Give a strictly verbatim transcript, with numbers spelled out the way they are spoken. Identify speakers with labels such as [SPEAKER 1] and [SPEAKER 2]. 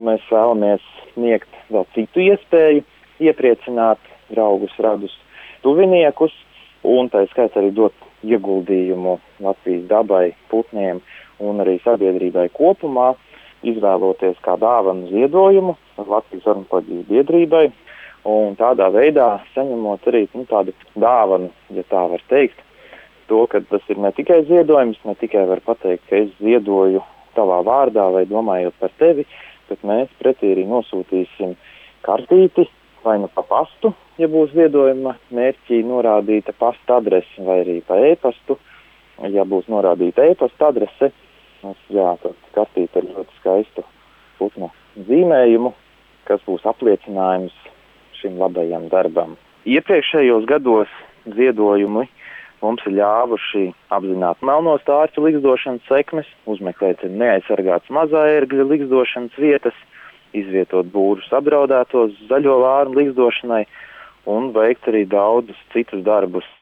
[SPEAKER 1] Mēs vēlamies sniegt vēl citu iespēju, iepriecināt draugus, radus, tuviniekus un tā skaitā arī dot ieguldījumu Latvijas dabai, putniem un arī sabiedrībai kopumā, izvēloties kā dāvanu ziedojumu Latvijas ornitoloģijas biedrībai un tādā veidā saņemot arī nu, tādu dāvanu, ja tā var teikt, to, ka tas ir ne tikai ziedojums, ne tikai var pateikt, ka es ziedoju tavā vārdā vai domājot par tevi, bet mēs pretī arī nosūtīsim kartīti vai nu pa pastu, ja būs ziedojuma mērķī norādīta pasta adrese, vai arī pa e-pastu, ja būs norādīta e-pasta adrese. Jā, tad kartīte ar ļoti skaistu putnu zīmējumu, kas būs apliecinājums šim labajam darbam. Iepriekšējos gados ziedojumi mums ir ļāvuši apzināt melno stārķu ligzdošanas sekmes, uzmeklēt neaizsargātas mazā ērgļa ligzdošanas vietas, izvietot būrus apdraudētos zaļo vārnu ligzdošanai un veikt arī daudzus citus darbus.